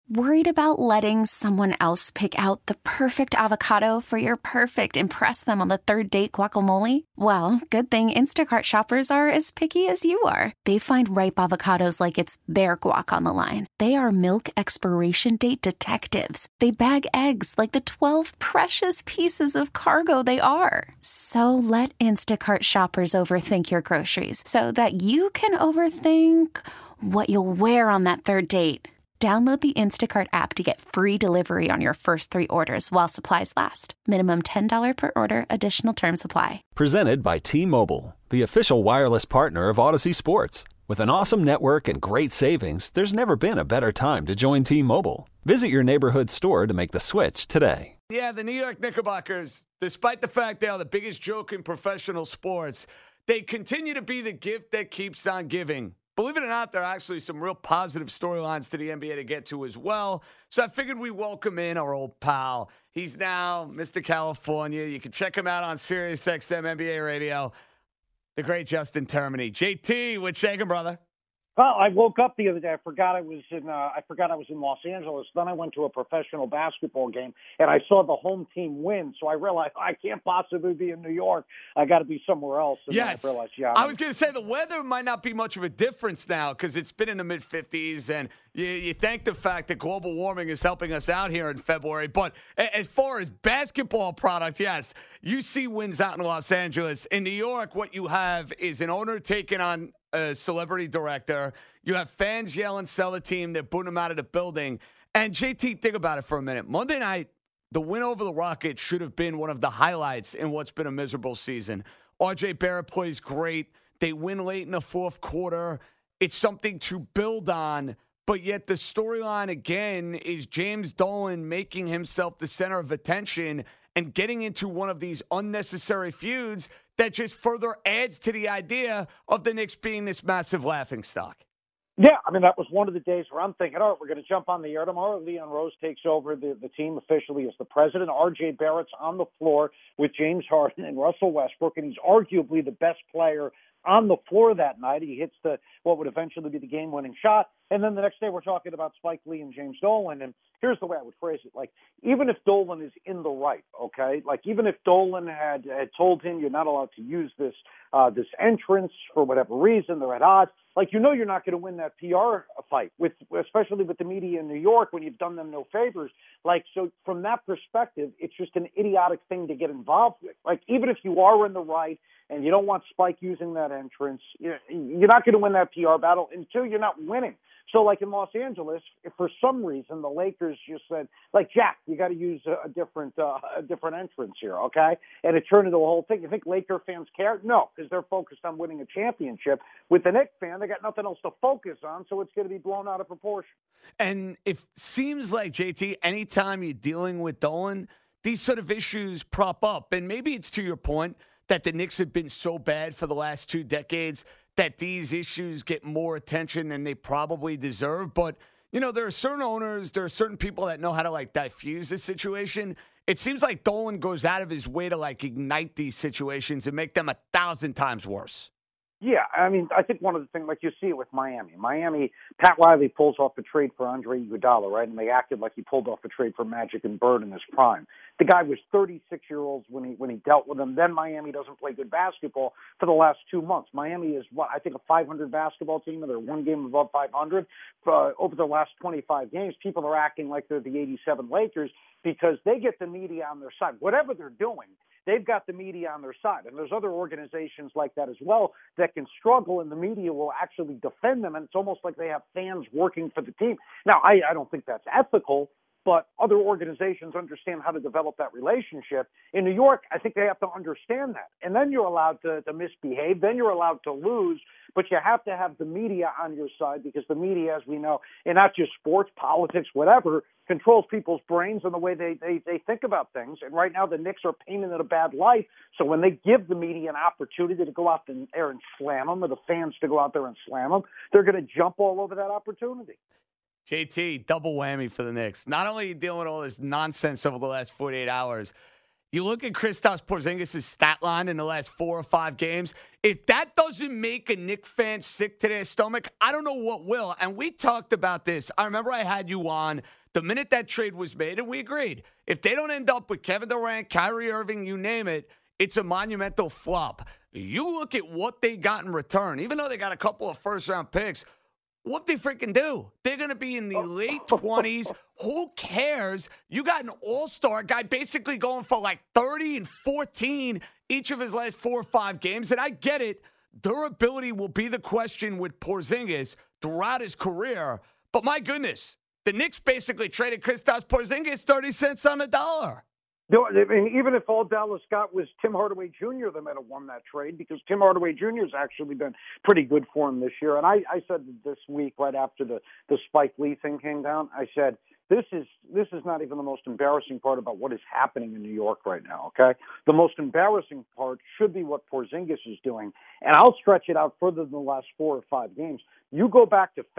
Worried about letting someone else pick out the perfect avocado for your perfect impress them on the third date guacamole? Well, good thing Instacart shoppers are as picky as you are. They find ripe avocados like it's their guac on the line. They are milk expiration date detectives. They bag eggs like the 12 precious pieces of cargo they are. So let Instacart shoppers overthink your groceries so that you can overthink what you'll wear on that third date. Download the Instacart app to get free delivery on your first 3 orders while supplies last. Minimum $10 per order. Additional terms apply. Presented by T-Mobile, the official wireless partner of Odyssey Sports. With an awesome network and great savings, there's never been a better time to join T-Mobile. Visit your neighborhood store to make the switch today. Yeah, the New York Knickerbockers, despite the fact they are the biggest joke in professional sports, they continue to be the gift that keeps on giving. Believe it or not, there are actually some real positive storylines to the NBA to get to as well. So I figured we welcome in our old pal. He's now Mr. California. You can check him out on SiriusXM NBA Radio. The great Justin Termini. JT, what's shaking, brother? Well, I woke up the other day. I forgot I was in Los Angeles. Then I went to a professional basketball game, and I saw the home team win. So I realized I can't possibly be in New York. I got to be somewhere else. And yes. Then I realized, I was going to say the weather might not be much of a difference now because it's been in the mid-50s, and you thank the fact that global warming is helping us out here in February. But as far as basketball product, yes, UC wins out in Los Angeles. In New York, what you have is an owner taking on a celebrity director. You have fans yelling, sell the team. They're booting them out of the building. And JT, think about it for a minute. Monday night, the win over the Rockets should have been one of the highlights in what's been a miserable season. R.J. Barrett plays great. They win late in the fourth quarter. It's something to build on. But yet the storyline, again, is James Dolan making himself the center of attention and getting into one of these unnecessary feuds that just further adds to the idea of the Knicks being this massive laughingstock. Yeah, I mean, that was one of the days where I'm thinking, all right, we're going to jump on the air tomorrow. Leon Rose takes over the team officially as the president. R.J. Barrett's on the floor with James Harden and Russell Westbrook, and he's arguably the best player on the floor that night. He hits what would eventually be the game-winning shot. And then the next day we're talking about Spike Lee and James Dolan. And here's the way I would phrase it. Like, even if Dolan is in the right, okay? Like, even if Dolan had told him you're not allowed to use this entrance for whatever reason, they're at odds. Like, you're not going to win that PR fight, especially with the media in New York when you've done them no favors. Like, so from that perspective, it's just an idiotic thing to get involved with. Like, even if you are in the right and you don't want Spike using that entrance, you're not going to win that PR battle until you're not winning. So, like in Los Angeles, if for some reason the Lakers just said, like, Jack, you got to use a different entrance here, okay? And it turned into a whole thing. You think Laker fans care? No, because they're focused on winning a championship. With the Knicks fan, they got nothing else to focus on, so it's going to be blown out of proportion. And it seems like, JT, anytime you're dealing with Dolan, these sort of issues prop up. And maybe it's to your point that the Knicks have been so bad for the last 2 decades that these issues get more attention than they probably deserve. But, there are certain owners, there are certain people that know how to, diffuse the situation. It seems like Dolan goes out of his way to, ignite these situations and make them 1,000 times worse. Yeah, I mean, I think one of the things, like you see it with Miami. Pat Riley pulls off a trade for Andre Iguodala, right? And they acted like he pulled off a trade for Magic and Bird in his prime. The guy was 36 years old when he dealt with him. Then Miami doesn't play good basketball for the last 2 months. Miami is, I think a 500 basketball team. They're one game above 500. Over the last 25 games, people are acting like they're the 87 Lakers because they get the media on their side. Whatever they're doing, they've got the media on their side. And there's other organizations like that as well that can struggle, and the media will actually defend them. And it's almost like they have fans working for the team. Now, I don't think that's ethical, but other organizations understand how to develop that relationship. In New York, I think they have to understand that. And then you're allowed to misbehave. Then you're allowed to lose. But you have to have the media on your side because the media, as we know, and not just sports, politics, whatever, controls people's brains and the way they think about things. And right now the Knicks are painted in a bad light. So when they give the media an opportunity to go out there and slam them, or the fans to go out there and slam them, they're going to jump all over that opportunity. JT, double whammy for the Knicks. Not only are you dealing with all this nonsense over the last 48 hours, You look at Kristaps Porzingis' stat line in the last 4 or 5 games. If that doesn't make a Knicks fan sick to their stomach, I don't know what will. And we talked about this. I remember I had you on the minute that trade was made, and we agreed. If they don't end up with Kevin Durant, Kyrie Irving, you name it, it's a monumental flop. You look at what they got in return, even though they got a couple of first-round picks, what they freaking do? They're going to be in the late 20s. Who cares? You got an all-star guy basically going for like 30 and 14 each of his last 4 or 5 games. And I get it. Durability will be the question with Porzingis throughout his career. But my goodness, the Knicks basically traded Kristaps Porzingis 30 cents on the dollar. No, I mean, even if all Dallas got was Tim Hardaway Jr., they might have won that trade because Tim Hardaway Jr. has actually been pretty good for him this year. And I said this week, right after the Spike Lee thing came down, I said, this is not even the most embarrassing part about what is happening in New York right now, okay? The most embarrassing part should be what Porzingis is doing. And I'll stretch it out further than the last 4 or 5 games. You go back to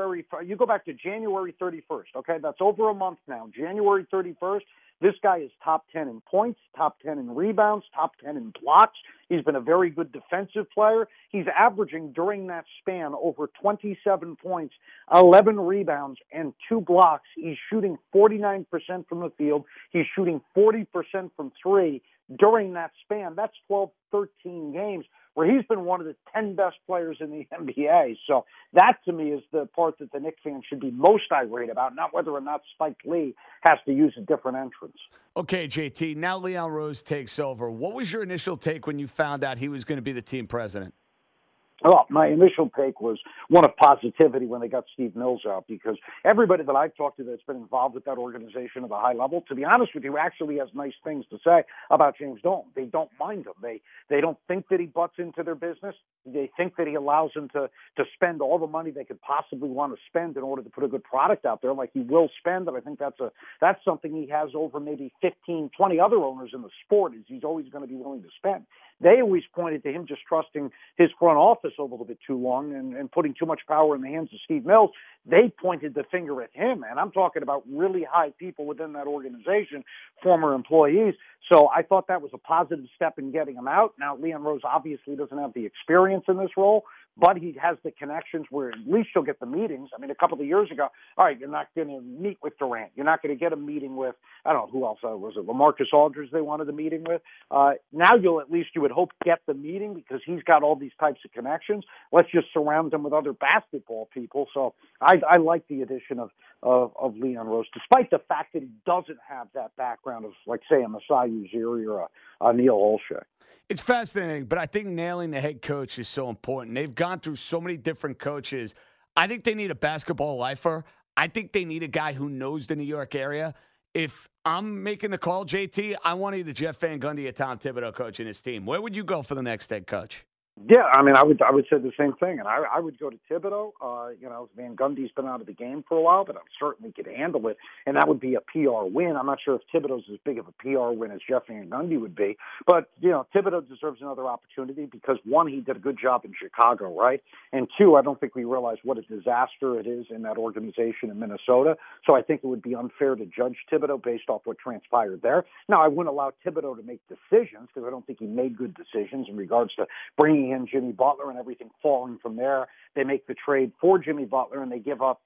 January 31st, okay? That's over a month now. January 31st. This guy is top 10 in points, top 10 in rebounds, top 10 in blocks. He's been a very good defensive player. He's averaging during that span over 27 points, 11 rebounds, and 2 blocks. He's shooting 49% from the field. He's shooting 40% from 3 during that span. That's 12, 13 games where he's been one of the 10 best players in the NBA. So that, to me, is the part that the Knicks fans should be most irate about, not whether or not Spike Lee has to use a different entrance. Okay, JT, now Leon Rose takes over. What was your initial take when you found out he was going to be the team president? Well, my initial take was one of positivity when they got Steve Mills out, because everybody that I've talked to that's been involved with that organization at a high level, to be honest with you, actually has nice things to say about James Dolan. They don't mind him. They don't think that he butts into their business. They think that he allows them to spend all the money they could possibly want to spend in order to put a good product out there, like he will spend. And I think that's something he has over maybe 15, 20 other owners in the sport, is he's always going to be willing to spend. They always pointed to him just trusting his front office a little bit too long and putting too much power in the hands of Steve Mills. They pointed the finger at him, and I'm talking about really high people within that organization, former employees. So I thought that was a positive step in getting him out. Now, Leon Rose obviously doesn't have the experience in this role, but he has the connections where at least you'll get the meetings. I mean, a couple of years ago, all right, you're not going to meet with Durant. You're not going to get a meeting with, I don't know, who else was it? LaMarcus Aldridge they wanted a meeting with. Now you would hope, get the meeting because he's got all these types of connections. Let's just surround him with other basketball people. So I like the addition of Leon Rose, despite the fact that he doesn't have that background of, like, say, a Masai Ujiri or a Neil Olshey. It's fascinating, but I think nailing the head coach is so important. They've gone through so many different coaches. I think they need a basketball lifer. I think they need a guy who knows the New York area. If I'm making the call, JT, I want either Jeff Van Gundy or Tom Thibodeau coaching his team. Where would you go for the next head coach? Yeah, I mean, I would say the same thing, and I would go to Thibodeau. Van Gundy's been out of the game for a while, but I'm certainly could handle it, and that would be a PR win. I'm not sure if Thibodeau's as big of a PR win as Jeff Van Gundy would be, but Thibodeau deserves another opportunity because, one, he did a good job in Chicago, right, and two, I don't think we realize what a disaster it is in that organization in Minnesota. So I think it would be unfair to judge Thibodeau based off what transpired there. Now, I wouldn't allow Thibodeau to make decisions because I don't think he made good decisions in regards to bringing in Jimmy Butler and everything falling from there. They make the trade for Jimmy Butler and they give up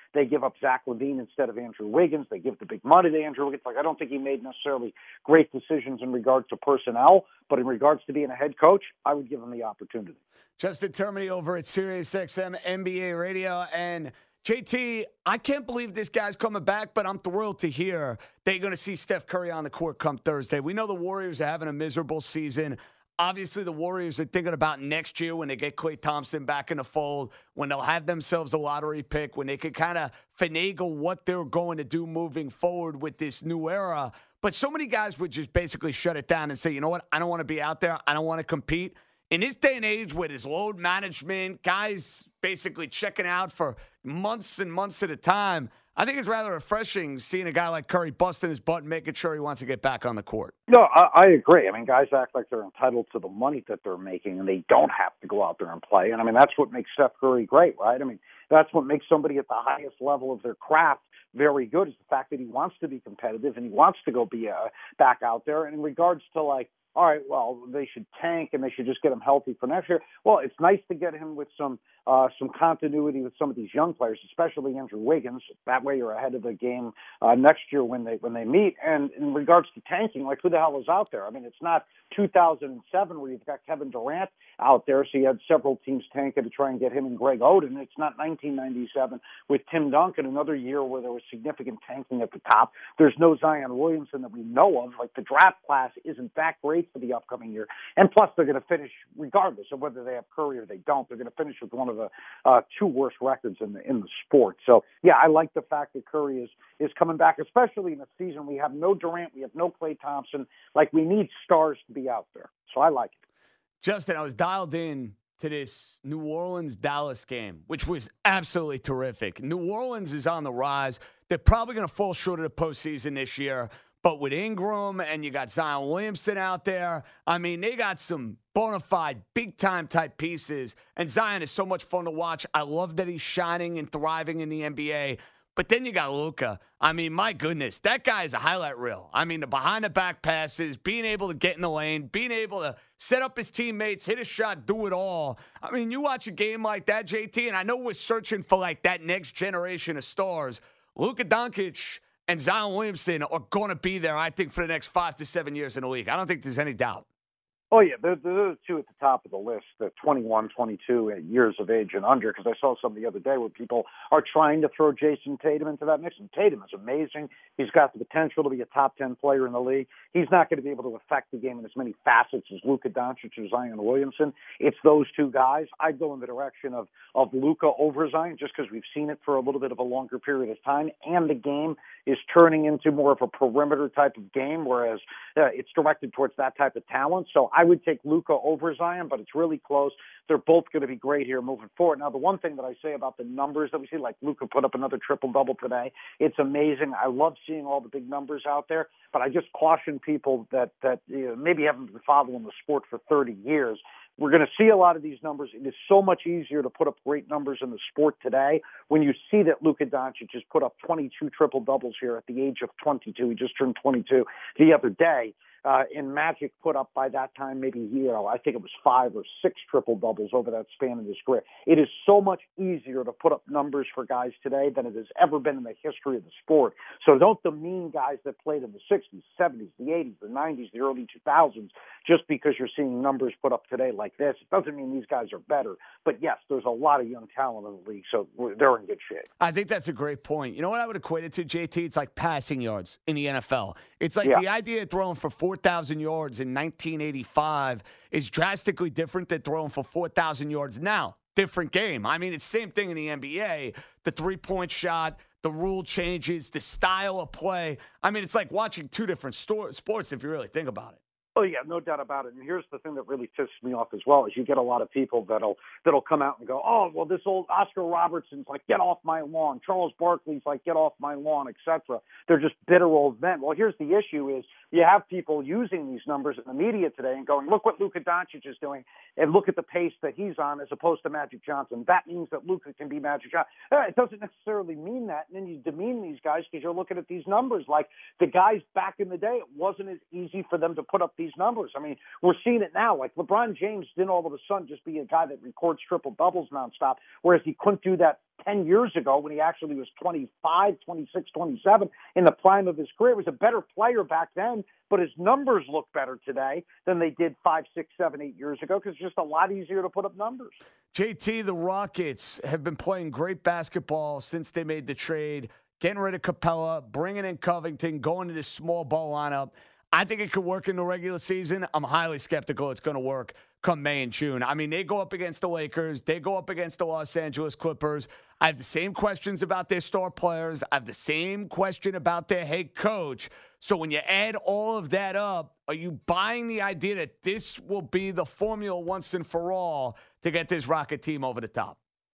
Zach LaVine instead of Andrew Wiggins. They give the big money to Andrew Wiggins. Like, I don't think he made necessarily great decisions in regards to personnel, but in regards to being a head coach, I would give him the opportunity. Justin Termini over at SiriusXM NBA Radio. And JT, I can't believe this guy's coming back, but I'm thrilled to hear that you're going to see Steph Curry on the court come Thursday. We know the Warriors are having a miserable season. Obviously, the Warriors are thinking about next year when they get Klay Thompson back in the fold, when they'll have themselves a lottery pick, when they can kind of finagle what they're going to do moving forward with this new era. But so many guys would just basically shut it down and say, you know what, I don't want to be out there. I don't want to compete. In this day and age with his load management, guys basically checking out for months and months at a time, I think it's rather refreshing seeing a guy like Curry busting his butt and making sure he wants to get back on the court. No, I agree. I mean, guys act like they're entitled to the money that they're making, and they don't have to go out there and play. And, I mean, that's what makes Steph Curry great, right? I mean, That's what makes somebody at the highest level of their craft very good, is the fact that he wants to be competitive and he wants to go be back out there. And in regards to like, all right, well, they should tank and they should just get him healthy for next year. Well, it's nice to get him with some continuity with some of these young players, especially Andrew Wiggins. That way, you're ahead of the game next year when they meet. And in regards to tanking, like, who the hell is out there? I mean, it's not 2007 where you've got Kevin Durant out there, so you had several teams tanking to try and get him and Greg Oden. It's not 1997 with Tim Duncan, another year where there was significant tanking at the top. There's no Zion Williamson that we know of. Like, the draft class isn't that great for the upcoming year. And plus, they're going to finish, regardless of whether they have Curry or they don't, they're going to finish with one of the two worst records in the sport. So, yeah, I like the fact that Curry is coming back, especially in a season we have no Durant, we have no Klay Thompson. Like, we need stars to be out there. So I like it. Justin, I was dialed in to this New Orleans-Dallas game, which was absolutely terrific. New Orleans is on the rise. They're probably going to fall short of the postseason this year. But with Ingram and you got Zion Williamson out there, I mean, they got some bona fide, big-time type pieces. And Zion is so much fun to watch. I love that he's shining and thriving in the NBA. But then you got Luka. I mean, my goodness, that guy is a highlight reel. I mean, the behind-the-back passes, being able to get in the lane, being able to set up his teammates, hit a shot, do it all. I mean, you watch a game like that, JT, and I know we're searching for, like, that next generation of stars. Luka Doncic and Zion Williamson are going to be there, I think, for the next 5 to 7 years in the league. I don't think there's any doubt. Oh, yeah, they're the two at the top of the list, the 21, 22 years of age and under, because I saw some the other day where people are trying to throw Jason Tatum into that mix. And Tatum is amazing. He's got the potential to be a top 10 player in the league. He's not going to be able to affect the game in as many facets as Luka Doncic or Zion Williamson. It's those two guys. I'd go in the direction of Luka over Zion just because we've seen it for a little bit of a longer period of time, and the game is turning into more of a perimeter type of game, whereas it's directed towards that type of talent. So I would take Luka over Zion, but it's really close. They're both going to be great here moving forward. Now, the one thing that I say about the numbers that we see, like Luka put up another triple-double today, it's amazing. I love seeing all the big numbers out there, but I just caution people that maybe haven't been following the sport for 30 years. We're going to see a lot of these numbers. It is so much easier to put up great numbers in the sport today when you see that Luka Doncic has put up 22 triple-doubles here at the age of 22. He just turned 22 the other day. And Magic put up by that time maybe, I think it was 5 or 6 triple-doubles over that span of his career. It is so much easier to put up numbers for guys today than it has ever been in the history of the sport. So don't demean guys that played in the 60s, 70s, the 80s, the 90s, the early 2000s, just because you're seeing numbers put up today like this. It doesn't mean these guys are better. But, yes, there's a lot of young talent in the league, so they're in good shape. I think that's a great point. You know what I would equate it to, JT? It's like passing yards in the NFL. It's like the idea of throwing for 4,000 yards in 1985 is drastically different than throwing for 4,000 yards now. Different game. I mean, it's the same thing in the NBA. The three-point shot, the rule changes, the style of play. I mean, it's like watching two different sports if you really think about it. Oh, yeah, no doubt about it. And here's the thing that really pisses me off as well, is you get a lot of people that'll come out and go, oh, well, this old Oscar Robertson's like, get off my lawn. Charles Barkley's like, get off my lawn, etc. They're just bitter old men. Well, here's the issue is you have people using these numbers in the media today and going, look what Luka Doncic is doing, and look at the pace that he's on as opposed to Magic Johnson. That means that Luka can be Magic Johnson. It doesn't necessarily mean that. And then you demean these guys because you're looking at these numbers. Like the guys back in the day, it wasn't as easy for them to put up these numbers. I mean, we're seeing it now. Like LeBron James didn't all of a sudden just be a guy that records triple-doubles nonstop, whereas he couldn't do that 10 years ago when he actually was 25, 26, 27 in the prime of his career. He was a better player back then, but his numbers look better today than they did 5, 6, 7, 8 years ago because it's just a lot easier to put up numbers. JT, the Rockets have been playing great basketball since they made the trade, getting rid of Capella, bringing in Covington, going to this small ball lineup. I think it could work in the regular season. I'm highly skeptical it's going to work come May and June. I mean, they go up against the Lakers. They go up against the Los Angeles Clippers. I have the same questions about their star players. I have the same question about their head coach. So when you add all of that up, are you buying the idea that this will be the formula once and for all to get this Rocket team over the top?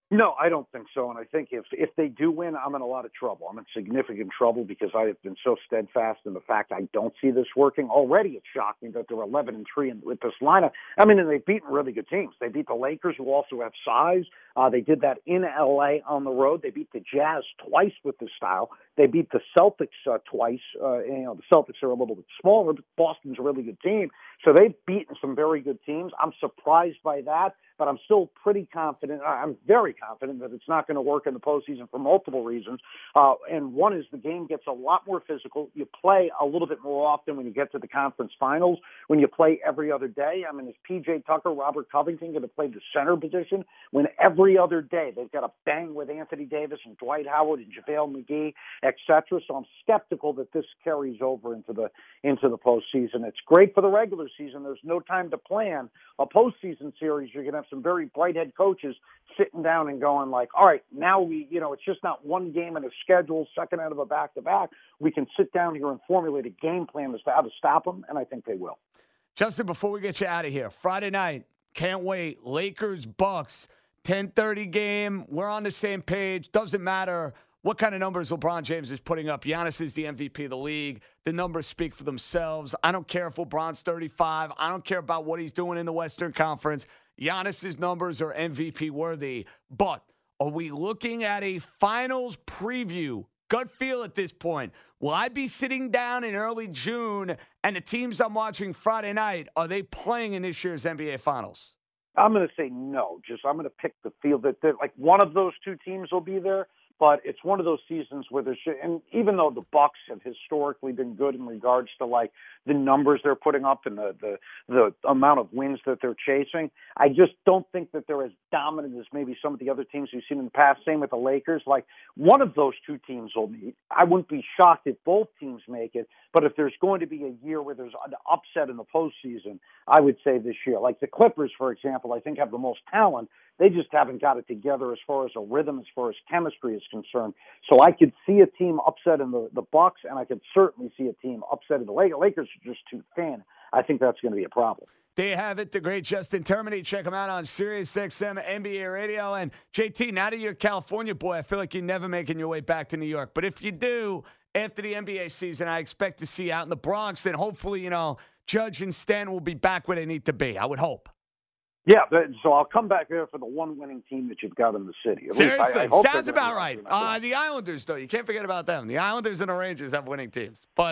No, I don't think so. And I think if they do win, I'm in a lot of trouble. I'm in significant trouble because I have been so steadfast in the fact I don't see this working. Already it's shocking that they're 11-3 with this lineup. I mean, and they've beaten really good teams. They beat the Lakers, who also have size. They did that in L.A. on the road. They beat the Jazz twice with this style. They beat the Celtics twice. The Celtics are a little bit smaller, but Boston's a really good team. So they've beaten some very good teams. I'm surprised by that, but I'm still pretty confident. I'm very confident that it's not going to work in the postseason for multiple reasons. And one is the game gets a lot more physical. You play a little bit more often when you get to the conference finals, when you play every other day. I mean, is P.J. Tucker, Robert Covington going to play the center position when every other day they've got to bang with Anthony Davis and Dwight Howard and JaVale McGee, et cetera? So I'm skeptical that this carries over into the postseason. It's great for the regular season. There's no time to plan a postseason series. You're going to have some very bright head coaches sitting down and going like, all right, now it's just not one game in a schedule, second out of a back-to-back. We can sit down here and formulate a game plan as to how to stop them, and I think they will. Justin, before we get you out of here, Friday night, can't wait. Lakers, Bucks, 10:30 game. We're on the same page. Doesn't matter what kind of numbers LeBron James is putting up. Giannis is the MVP of the league. The numbers speak for themselves. I don't care if LeBron's 35. I don't care about what he's doing in the Western Conference. Giannis's numbers are MVP worthy. But are we looking at a finals preview? Gut feel at this point. Will I be sitting down in early June and the teams I'm watching Friday night, are they playing in this year's NBA Finals? I'm going to say no. I'm going to pick the field that like one of those two teams will be there. But it's one of those seasons where and even though the Bucks have historically been good in regards to like the numbers they're putting up and the amount of wins that they're chasing, I just don't think that they're as dominant as maybe some of the other teams we've seen in the past. Same with the Lakers. Like one of those two teams will meet. I wouldn't be shocked if both teams make it. But if there's going to be a year where there's an upset in the postseason, I would say this year. Like the Clippers, for example, I think have the most talent. They just haven't got it together as far as a rhythm, as far as chemistry is concerned. So I could see a team upset in the Bucks, and I could certainly see a team upset in the Lakers. Lakers are just too thin. I think that's going to be a problem. There you have it, the great Justin Termine. Check him out on SiriusXM NBA Radio. And JT, now that you're a California boy, I feel like you're never making your way back to New York. But if you do, after the NBA season, I expect to see you out in the Bronx, and hopefully, Judge and Stanton will be back where they need to be. I would hope. Yeah, so I'll come back there for the one winning team that you've got in the city. Seriously, sounds about right. The Islanders, though, you can't forget about them. The Islanders and the Rangers have winning teams. But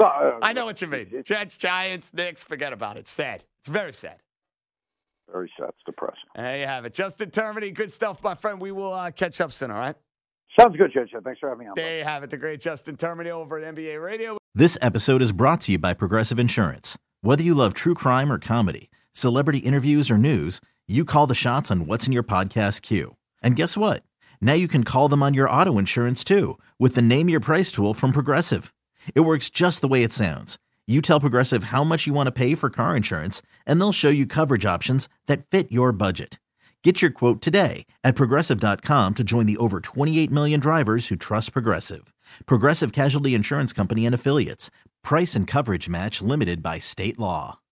I know what you mean. Jets, Giants, Knicks, forget about it. Sad. It's very sad. Very sad. It's depressing. There you have it. Justin Termine, good stuff, my friend. We will catch up soon, all right? Sounds good, Judge. Thanks for having me on. There you have it, the great Justin Termine over at NBA Radio. This episode is brought to you by Progressive Insurance. Whether you love true crime or comedy, celebrity interviews or news, you call the shots on what's in your podcast queue. And guess what? Now you can call them on your auto insurance too with the Name Your Price tool from Progressive. It works just the way it sounds. You tell Progressive how much you want to pay for car insurance, and they'll show you coverage options that fit your budget. Get your quote today at Progressive.com to join the over 28 million drivers who trust Progressive. Progressive Casualty Insurance Company and Affiliates. Price and coverage match limited by state law.